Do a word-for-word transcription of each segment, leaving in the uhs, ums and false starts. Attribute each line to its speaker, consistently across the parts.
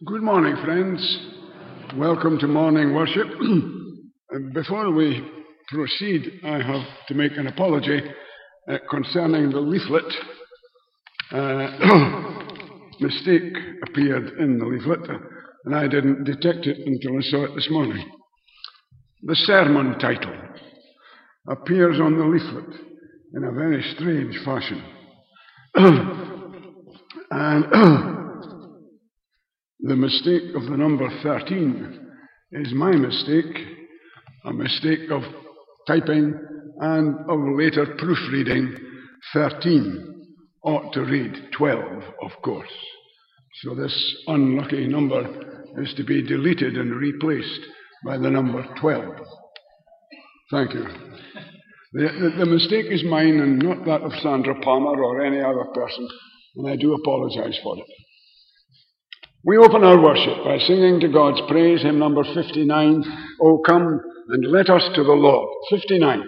Speaker 1: Good morning, friends. Welcome to morning worship. Before we proceed, I have to make an apology uh, concerning the leaflet. Uh, mistake appeared in the leaflet, and I didn't detect it until I saw it this morning. The sermon title appears on the leaflet in a very strange fashion. and The mistake of the number thirteen is my mistake, a mistake of typing and of later proofreading. thirteen ought to read twelve, of course. So this unlucky number is to be deleted and replaced by the number twelve. Thank you. The, the, the mistake is mine and not that of Sandra Palmer or any other person, and I do apologize for it. We open our worship by singing to God's praise, hymn number fifty-nine, O come and let us to the Lord. fifty-nine.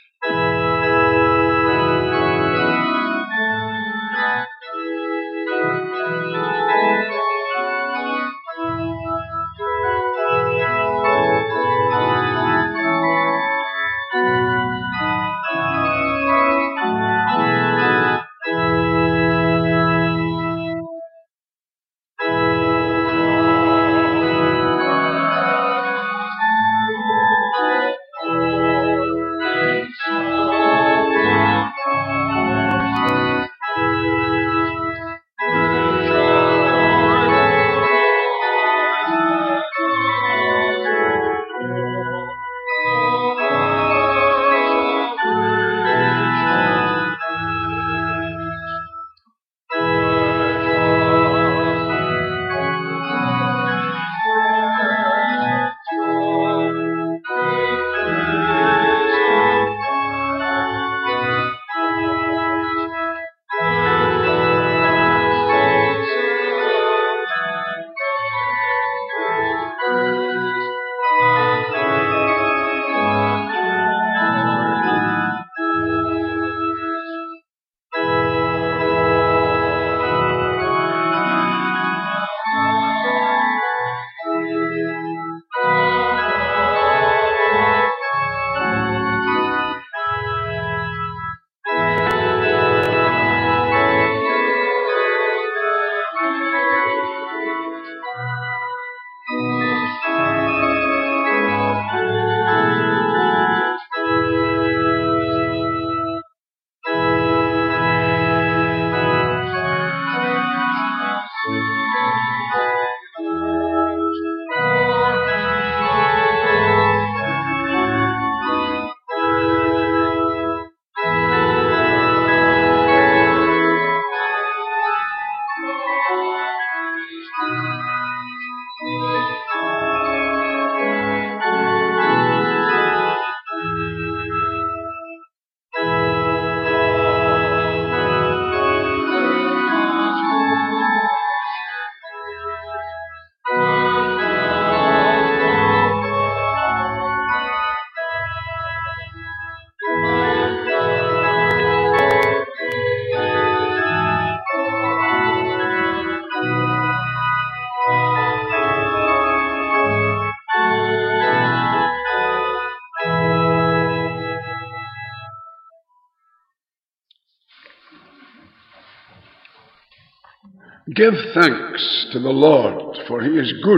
Speaker 1: Give thanks to the Lord, for he is good.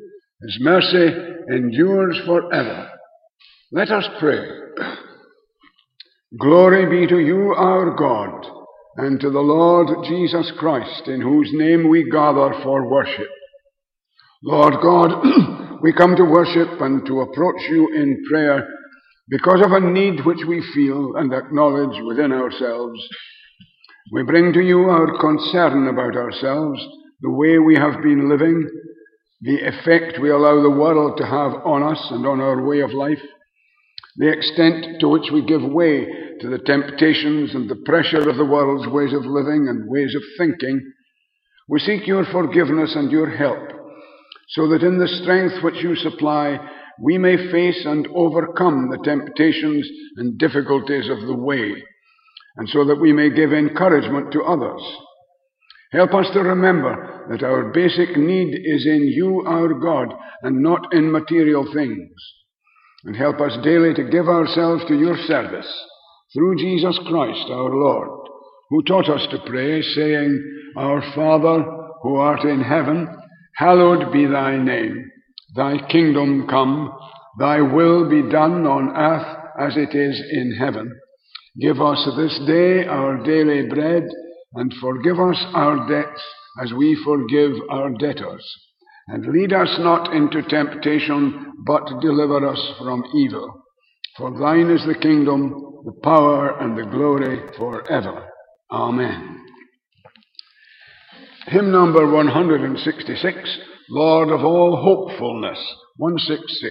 Speaker 1: His mercy endures forever. Let us pray. Glory be to you, our God, and to the Lord Jesus Christ, in whose name we gather for worship. Lord God, we come to worship and to approach you in prayer because of a need which we feel and acknowledge within ourselves. We bring to you our concern about ourselves, the way we have been living, the effect we allow the world to have on us and on our way of life, the extent to which we give way to the temptations and the pressure of the world's ways of living and ways of thinking. We seek your forgiveness and your help, so that in the strength which you supply, we may face and overcome the temptations and difficulties of the way, and so that we may give encouragement to others. Help us to remember that our basic need is in you, our God, and not in material things. And help us daily to give ourselves to your service through Jesus Christ our Lord, who taught us to pray, saying, Our Father, who art in heaven, hallowed be thy name. Thy kingdom come, thy will be done on earth as it is in heaven. Give us this day our daily bread, and forgive us our debts as we forgive our debtors. And lead us not into temptation, but deliver us from evil. For thine is the kingdom, the power, and the glory forever. Amen. Hymn number one hundred sixty-six, Lord of all hopefulness, one sixty-six.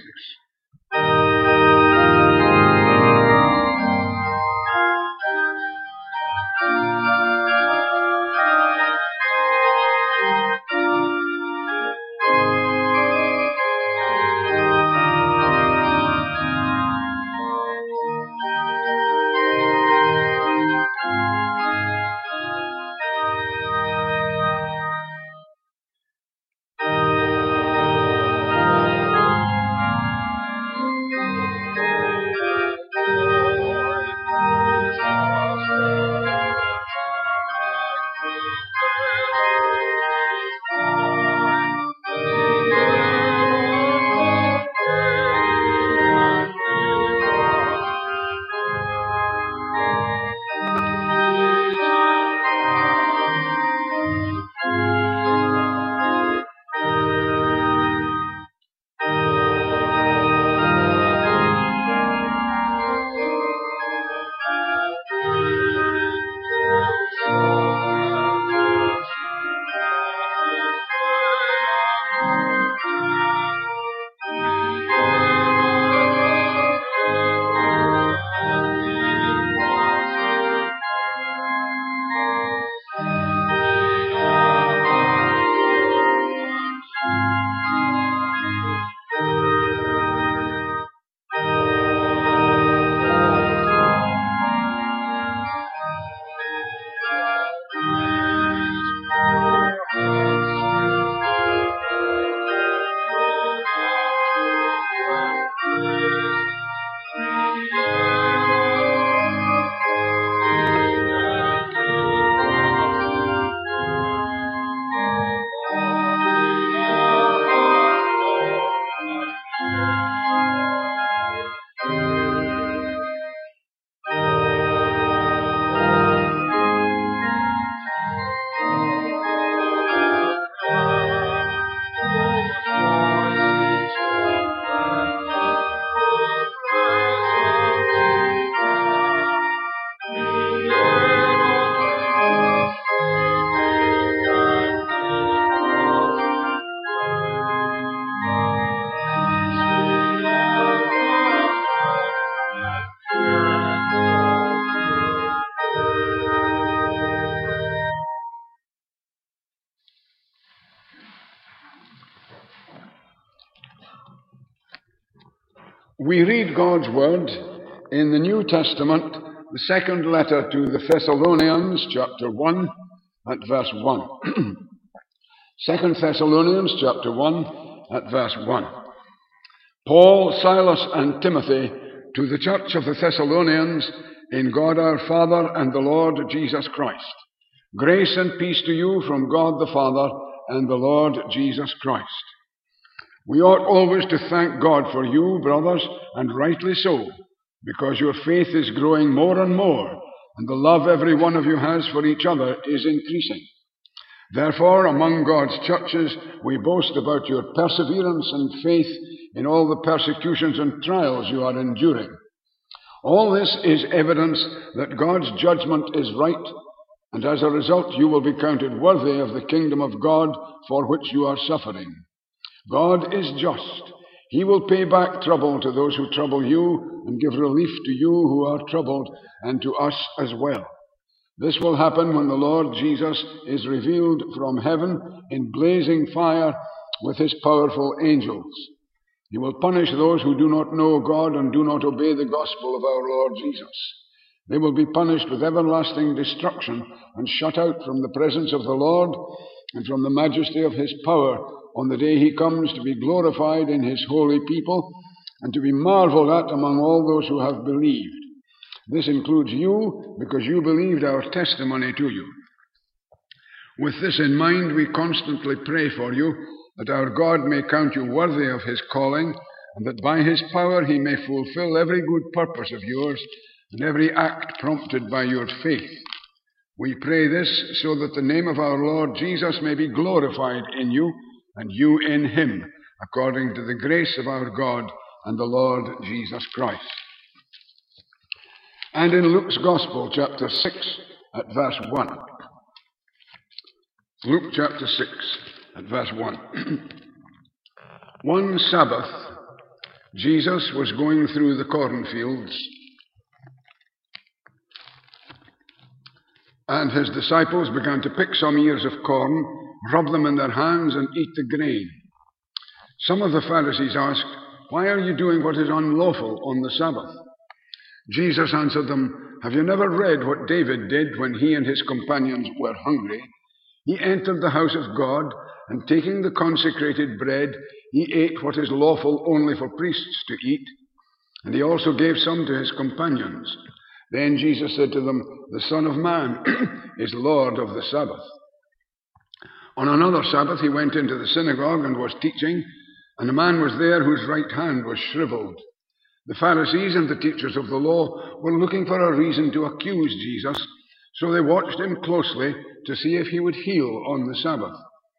Speaker 1: We read God's word in the New Testament, the second letter to the Thessalonians, chapter one, at verse one. Second Thessalonians, chapter one, at verse one. Paul, Silas, and Timothy, to the church of the Thessalonians, in God our Father and the Lord Jesus Christ. Grace and peace to you from God the Father and the Lord Jesus Christ. We ought always to thank God for you, brothers, and rightly so, because your faith is growing more and more, and the love every one of you has for each other is increasing. Therefore, among God's churches, we boast about your perseverance and faith in all the persecutions and trials you are enduring. All this is evidence that God's judgment is right, and as a result you will be counted worthy of the kingdom of God for which you are suffering. God is just. He will pay back trouble to those who trouble you and give relief to you who are troubled, and to us as well. This will happen when the Lord Jesus is revealed from heaven in blazing fire with his powerful angels. He will punish those who do not know God and do not obey the gospel of our Lord Jesus. They will be punished with everlasting destruction and shut out from the presence of the Lord and from the majesty of his power on the day he comes to be glorified in his holy people and to be marveled at among all those who have believed. This includes you, because you believed our testimony to you. With this in mind, we constantly pray for you, that our God may count you worthy of his calling, and that by his power he may fulfill every good purpose of yours and every act prompted by your faith. We pray this so that the name of our Lord Jesus may be glorified in you, and you in him, according to the grace of our God and the Lord Jesus Christ. And in Luke's Gospel, chapter six, at verse one. Luke chapter six, at verse one. One Sabbath, Jesus was going through the cornfields, and his disciples began to pick some ears of corn, rub them in their hands, and eat the grain. Some of the Pharisees asked, "Why are you doing what is unlawful on the Sabbath?" Jesus answered them, "Have you never read what David did when he and his companions were hungry? He entered the house of God, and taking the consecrated bread, he ate what is lawful only for priests to eat, and he also gave some to his companions. Then Jesus said to them, 'The Son of Man is Lord of the Sabbath.'" On another Sabbath he went into the synagogue and was teaching, and a man was there whose right hand was shriveled. The Pharisees and the teachers of the law were looking for a reason to accuse Jesus, so they watched him closely to see if he would heal on the Sabbath.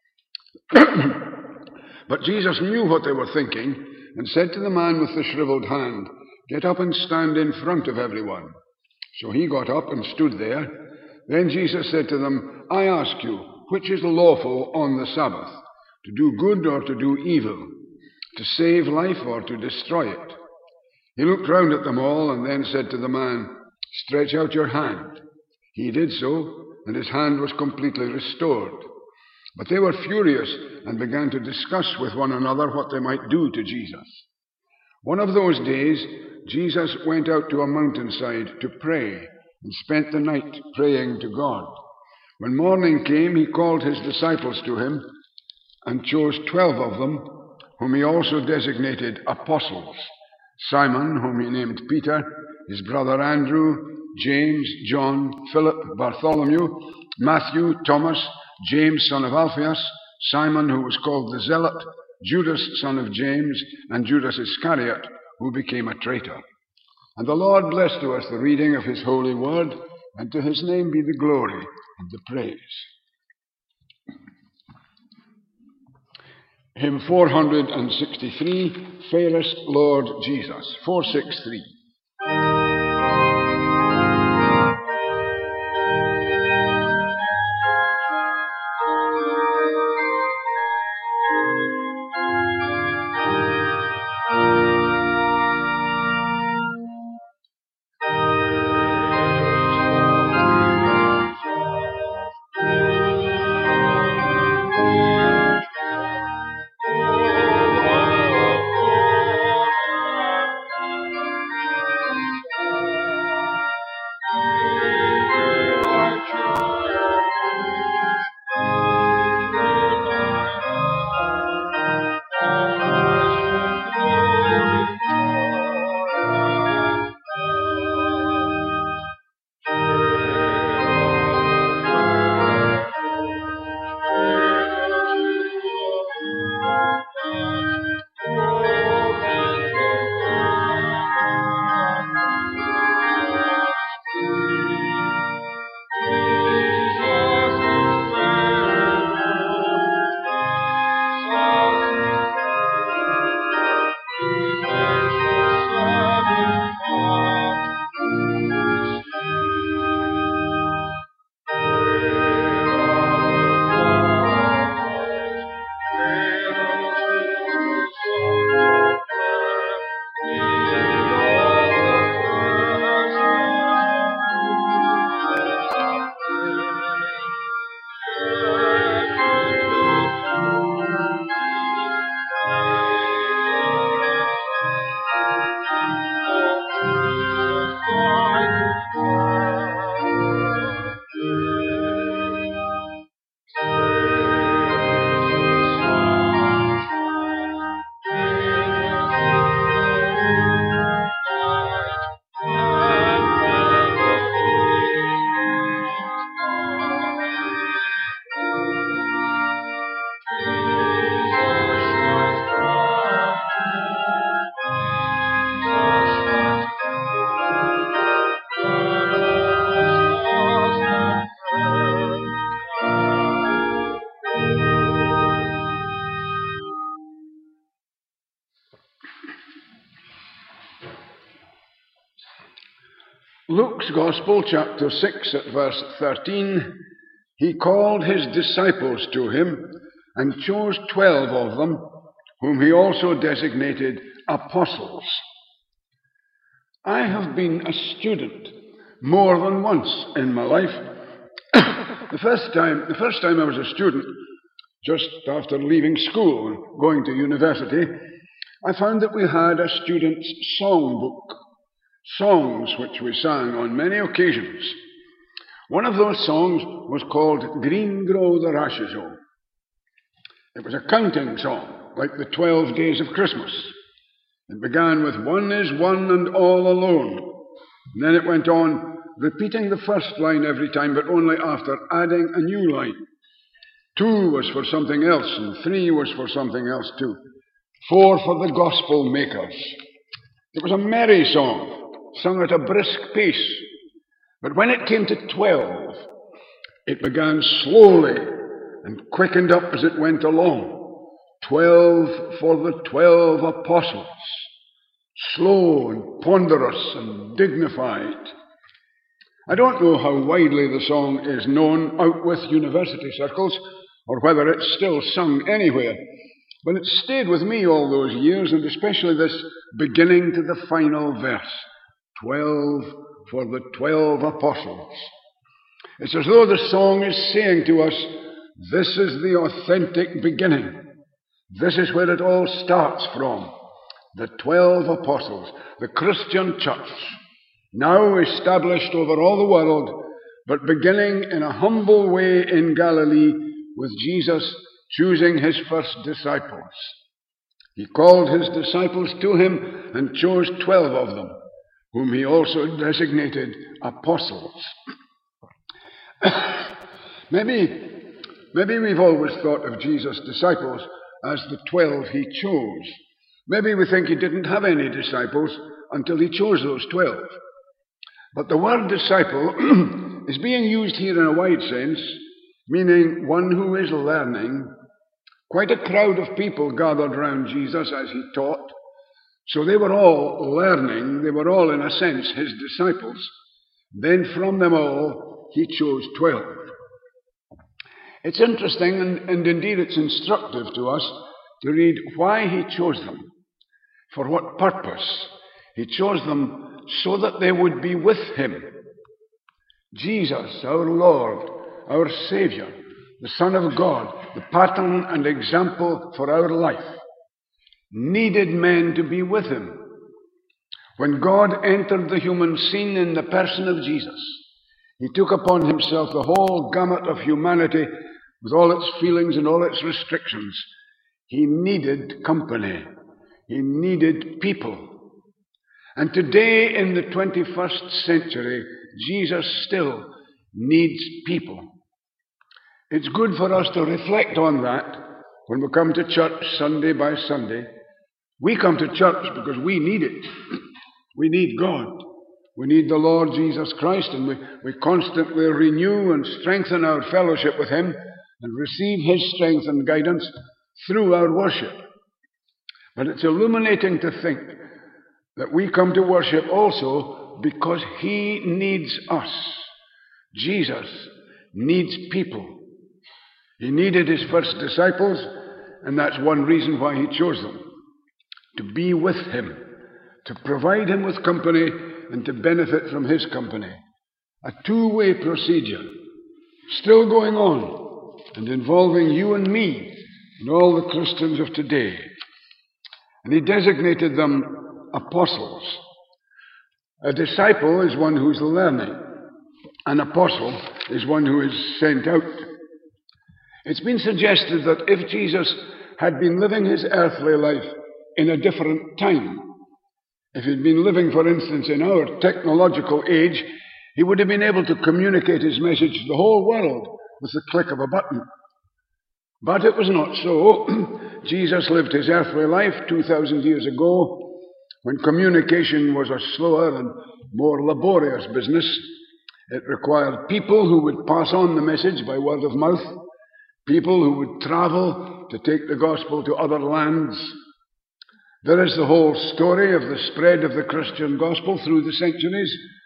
Speaker 1: But Jesus knew what they were thinking and said to the man with the shriveled hand, "Get up and stand in front of everyone." So he got up and stood there. Then Jesus said to them, "I ask you, which is lawful on the Sabbath, to do good or to do evil, to save life or to destroy it?" He looked round at them all and then said to the man, "Stretch out your hand." He did so, and his hand was completely restored. But they were furious and began to discuss with one another what they might do to Jesus. One of those days, Jesus went out to a mountainside to pray and spent the night praying to God. When morning came, he called his disciples to him and chose twelve of them, whom he also designated apostles: Simon, whom he named Peter, his brother Andrew, James, John, Philip, Bartholomew, Matthew, Thomas, James, son of Alphaeus, Simon, who was called the Zealot, Judas, son of James, and Judas Iscariot, who became a traitor. And the Lord bless to us the reading of his holy word, and to his name be the glory and the praise. Hymn four hundred sixty-three, Fairest Lord Jesus, four sixty-three. Luke's Gospel, chapter six, at verse thirteen, he called his disciples to him and chose twelve of them, whom he also designated apostles. I have been a student more than once in my life. the first time, the first time I was a student, just after leaving school and going to university, I found that we had a student's songbook, songs which we sang on many occasions. One of those songs was called Green Grow the Rashes O. It was a counting song, like the twelve days of Christmas. It began with one is one and all alone. And then it went on, repeating the first line every time, but only after adding a new line. Two was for something else, and three was for something else too. Four for the gospel makers. It was a merry song, sung at a brisk pace. But when it came to twelve, it began slowly and quickened up as it went along. Twelve for the twelve apostles, slow and ponderous and dignified. I don't know how widely the song is known out with university circles, or whether it's still sung anywhere, but it stayed with me all those years, and especially this beginning to the final verse. Twelve for the twelve apostles. It's as though the song is saying to us, this is the authentic beginning. This is where it all starts from. The twelve apostles, the Christian church, now established over all the world, but beginning in a humble way in Galilee with Jesus choosing his first disciples. He called his disciples to him and chose twelve of them, whom he also designated apostles. maybe, maybe we've always thought of Jesus' disciples as the twelve he chose. Maybe we think he didn't have any disciples until he chose those twelve. But the word disciple is being used here in a wide sense, meaning one who is learning. Quite a crowd of people gathered round Jesus as he taught. So they were all learning. They were all, in a sense, his disciples. Then from them all, he chose twelve. It's interesting, and, and indeed it's instructive to us, to read why he chose them. For what purpose? He chose them so that they would be with him. Jesus, our Lord, our Saviour, the Son of God, the pattern and example for our life, needed men to be with him. When God entered the human scene in the person of Jesus, he took upon himself the whole gamut of humanity with all its feelings and all its restrictions. He needed company. He needed people. And today, in the twenty-first century, Jesus still needs people. It's good for us to reflect on that when we come to church Sunday by Sunday. We come to church because we need it. We need God. We need the Lord Jesus Christ, and we, we constantly renew and strengthen our fellowship with him and receive his strength and guidance through our worship. But it's illuminating to think that we come to worship also because he needs us. Jesus needs people. He needed his first disciples, and that's one reason why he chose them. To be with him, to provide him with company, and to benefit from his company. A two-way procedure, still going on, and involving you and me and all the Christians of today. And he designated them apostles. A disciple is one who's learning. An apostle is one who is sent out. It's been suggested that if Jesus had been living his earthly life in a different time, if he'd been living, for instance, in our technological age, he would have been able to communicate his message to the whole world with the click of a button. But it was not so. Jesus lived his earthly life two thousand years ago, when communication was a slower and more laborious business. It required people who would pass on the message by word of mouth, people who would travel to take the gospel to other lands. There is the whole story of the spread of the Christian gospel through the centuries.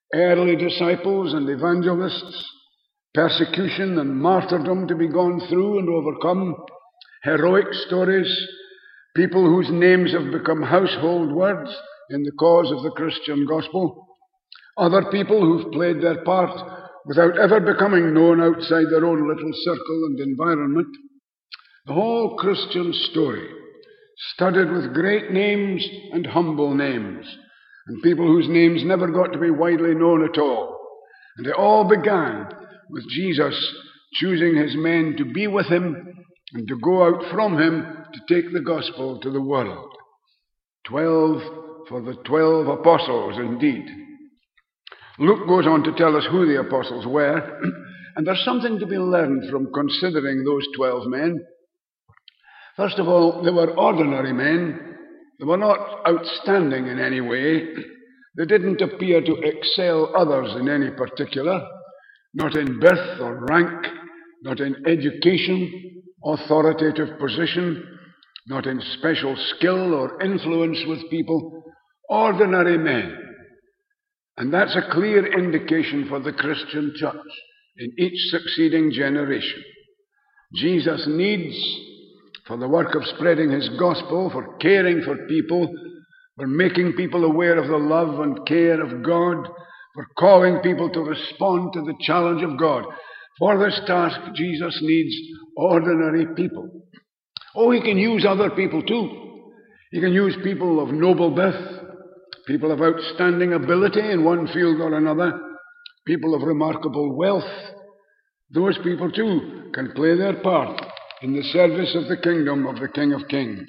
Speaker 1: early disciples and evangelists, persecution and martyrdom to be gone through and overcome, heroic stories, people whose names have become household words in the cause of the Christian gospel, other people who've played their part without ever becoming known outside their own little circle and environment. The whole Christian story, studded with great names and humble names, and people whose names never got to be widely known at all. And it all began with Jesus choosing his men to be with him and to go out from him to take the gospel to the world. Twelve for the twelve apostles, indeed. Luke goes on to tell us who the apostles were, and there's something to be learned from considering those twelve men. First of all, they were ordinary men. They were not outstanding in any way. They didn't appear to excel others in any particular, not in birth or rank, not in education, authoritative position, not in special skill or influence with people. Ordinary men. And that's a clear indication for the Christian church in each succeeding generation. Jesus needs, for the work of spreading his gospel, for caring for people, for making people aware of the love and care of God, for calling people to respond to the challenge of God. For this task, Jesus needs ordinary people. Oh, he can use other people too. He can use people of noble birth, people of outstanding ability in one field or another, people of remarkable wealth. Those people too can play their part in the service of the kingdom of the King of Kings.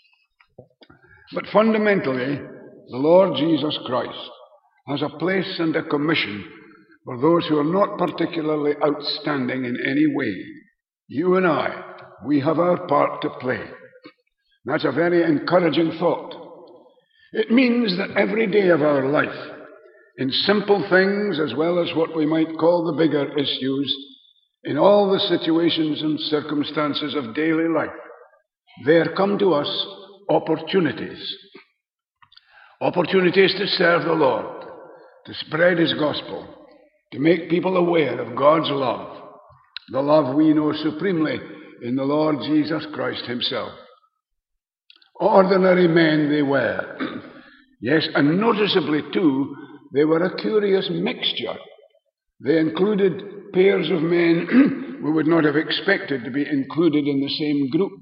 Speaker 1: But fundamentally, the Lord Jesus Christ has a place and a commission for those who are not particularly outstanding in any way. You and I, we have our part to play. That's a very encouraging thought. It means that every day of our life, in simple things as well as what we might call the bigger issues, in all the situations and circumstances of daily life, there come to us opportunities. Opportunities to serve the Lord, to spread his gospel, to make people aware of God's love, the love we know supremely in the Lord Jesus Christ himself. Ordinary men they were. Yes, and noticeably too, they were a curious mixture. They included pairs of men we would not have expected to be included in the same group.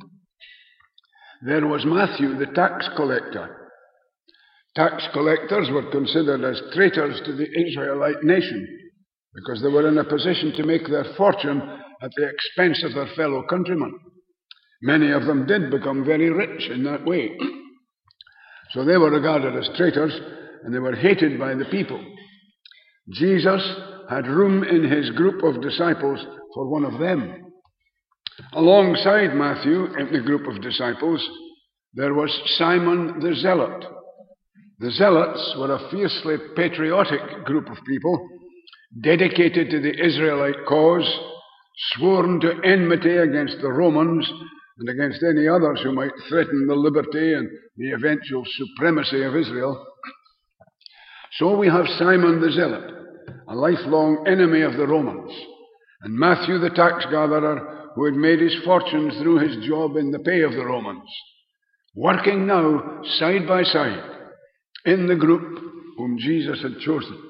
Speaker 1: There was Matthew, the tax collector. Tax collectors were considered as traitors to the Israelite nation because they were in a position to make their fortune at the expense of their fellow countrymen. Many of them did become very rich in that way. So they were regarded as traitors, and they were hated by the people. Jesus had room in his group of disciples for one of them. Alongside Matthew, in the group of disciples, there was Simon the Zealot. The Zealots were a fiercely patriotic group of people, dedicated to the Israelite cause, sworn to enmity against the Romans and against any others who might threaten the liberty and the eventual supremacy of Israel. So we have Simon the Zealot, a lifelong enemy of the Romans, and Matthew the tax gatherer, who had made his fortune through his job in the pay of the Romans, working now side by side in the group whom Jesus had chosen.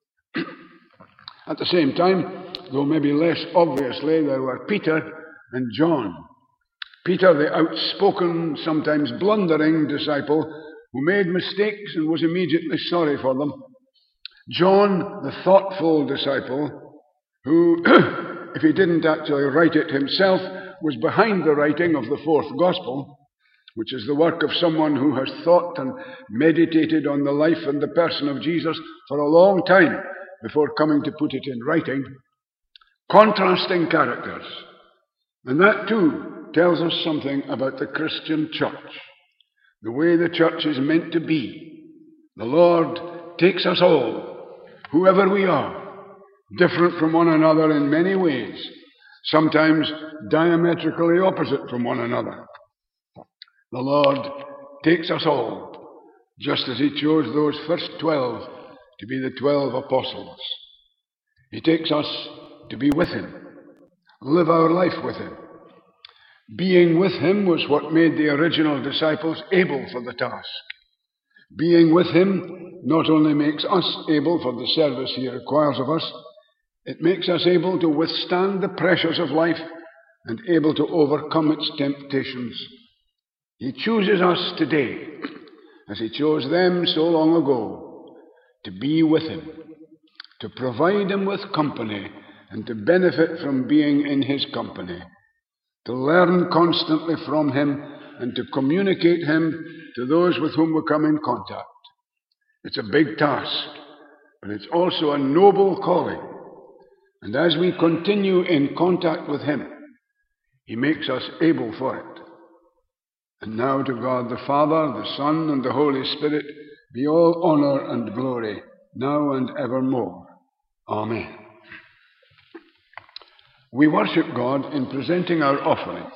Speaker 1: At the same time, though maybe less obviously, there were Peter and John. Peter, the outspoken, sometimes blundering disciple who made mistakes and was immediately sorry for them. John, the thoughtful disciple who, if he didn't actually write it himself, was behind the writing of the fourth gospel, which is the work of someone who has thought and meditated on the life and the person of Jesus for a long time before coming to put it in writing. Contrasting characters. And that too tells us something about the Christian church, the way the church is meant to be. The Lord takes us all, whoever we are, different from one another in many ways, sometimes diametrically opposite from one another. The Lord takes us all, just as he chose those first twelve to be the twelve apostles. He takes us to be with him, live our life with him. Being with him was what made the original disciples able for the task. Being with him not only makes us able for the service he requires of us, it makes us able to withstand the pressures of life and able to overcome its temptations. He chooses us today, as he chose them so long ago, to be with him, to provide him with company and to benefit from being in his company, to learn constantly from him and to communicate him to those with whom we come in contact. It's a big task, but it's also a noble calling. And as we continue in contact with him, he makes us able for it. And now to God the Father, the Son, and the Holy Spirit be all honor and glory, now and evermore. Amen. We worship God in presenting our offering.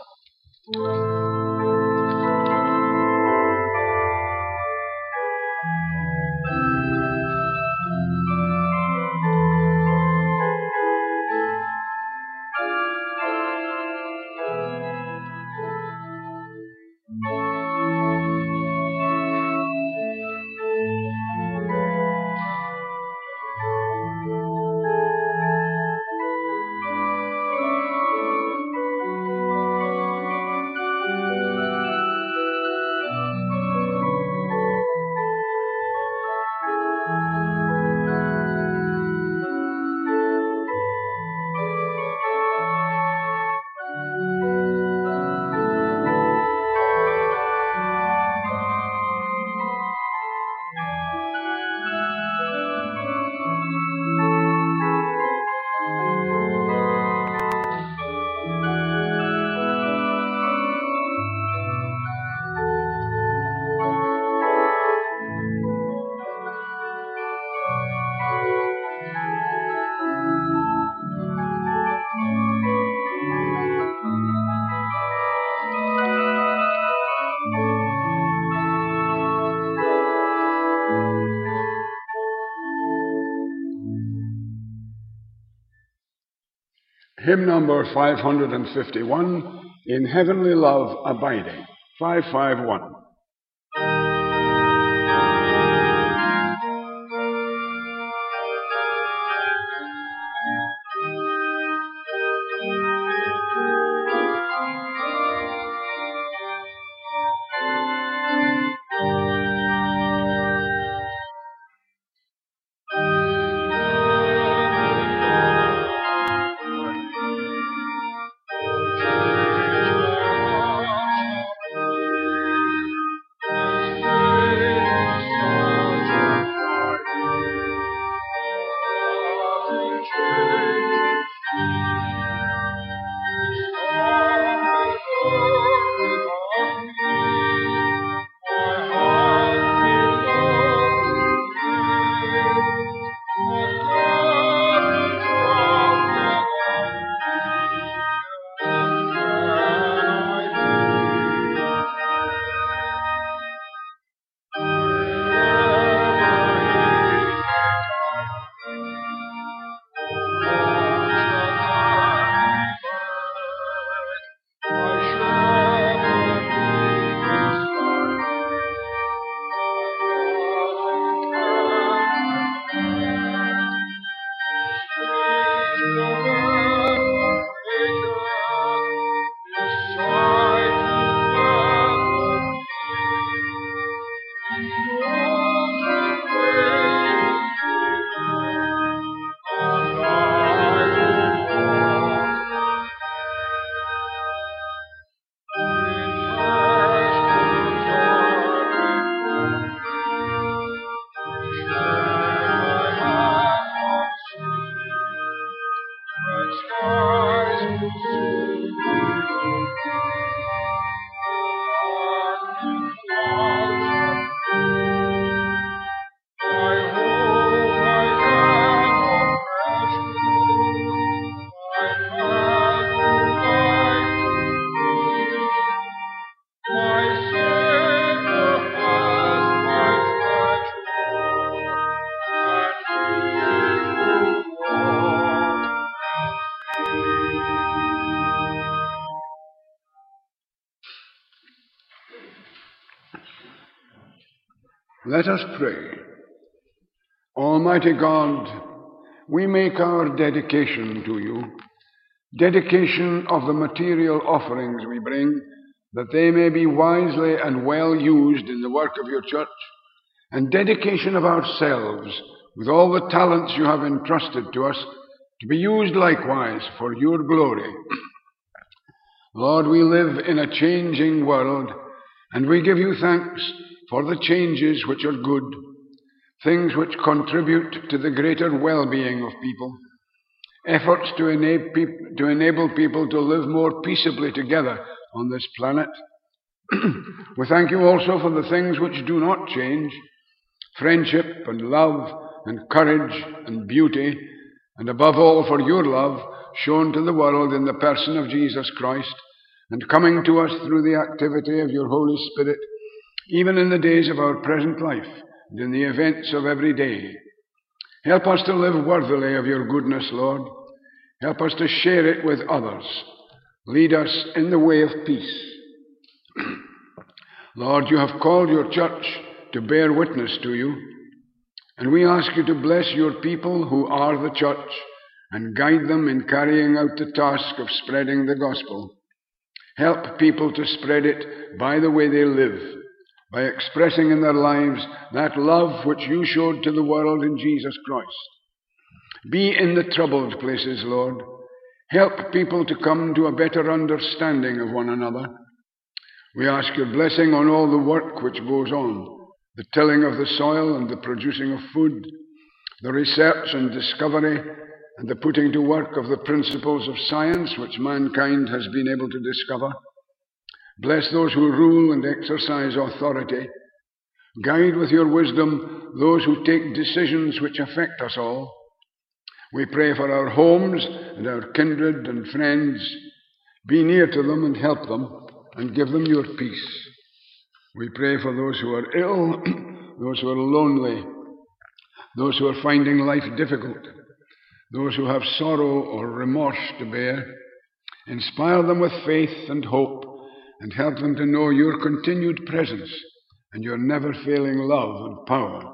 Speaker 1: Hymn number five hundred fifty-one, In Heavenly Love Abiding, five fifty-one. Let us pray. Almighty God, we make our dedication to you, dedication of the material offerings we bring, that they may be wisely and well used in the work of your church, and dedication of ourselves with all the talents you have entrusted to us to be used likewise for your glory. Lord, we live in a changing world, and we give you thanks for the changes which are good, things which contribute to the greater well-being of people, efforts to enable, peop- to enable people to live more peaceably together on this planet. We thank you also for the things which do not change, friendship and love and courage and beauty, and above all for your love shown to the world in the person of Jesus Christ, and coming to us through the activity of your Holy Spirit, even in the days of our present life and in the events of every day. Help us to live worthily of your goodness, Lord. Help us to share it with others. Lead us in the way of peace. Lord, you have called your church to bear witness to you, and we ask you to bless your people who are the church and guide them in carrying out the task of spreading the gospel. Help people to spread it by the way they live, by expressing in their lives that love which you showed to the world in Jesus Christ. Be in the troubled places, Lord. Help people to come to a better understanding of one another. We ask your blessing on all the work which goes on, the tilling of the soil and the producing of food, the research and discovery and the putting to work of the principles of science which mankind has been able to discover. Bless those who rule and exercise authority. Guide with your wisdom those who take decisions which affect us all. We pray for our homes and our kindred and friends. Be near to them and help them and give them your peace. We pray for those who are ill, those who are lonely, those who are finding life difficult, those who have sorrow or remorse to bear. Inspire them with faith and hope, and help them to know your continued presence and your never-failing love and power.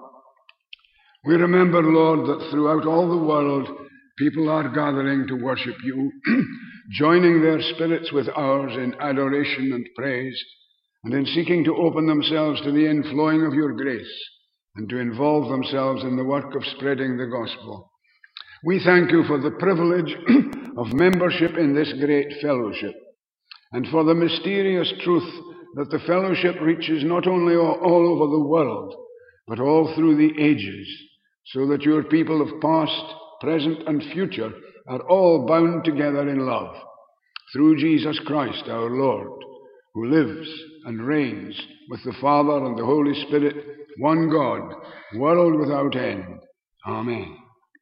Speaker 1: We remember, Lord, that throughout all the world people are gathering to worship you, joining their spirits with ours in adoration and praise, and in seeking to open themselves to the inflowing of your grace and to involve themselves in the work of spreading the gospel. We thank you for the privilege of membership in this great fellowship, and for the mysterious truth that the fellowship reaches not only all over the world, but all through the ages, so that your people of past, present, and future are all bound together in love, through Jesus Christ our Lord, who lives and reigns with the Father and the Holy Spirit, one God, world without end. Amen.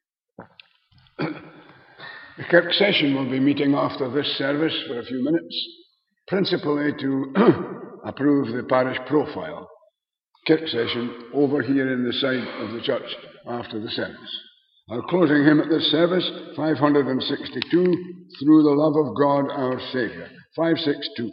Speaker 1: The Kirk session will be meeting after this service for a few minutes, principally to approve the parish profile. Kirk session over here in the side of the church after the service. Our closing hymn at this service, five hundred sixty-two, Through the Love of God our Saviour. five sixty-two.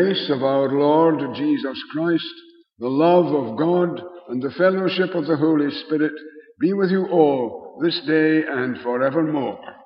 Speaker 1: grace of our Lord Jesus Christ, the love of God, and the fellowship of the Holy Spirit be with you all this day and forevermore.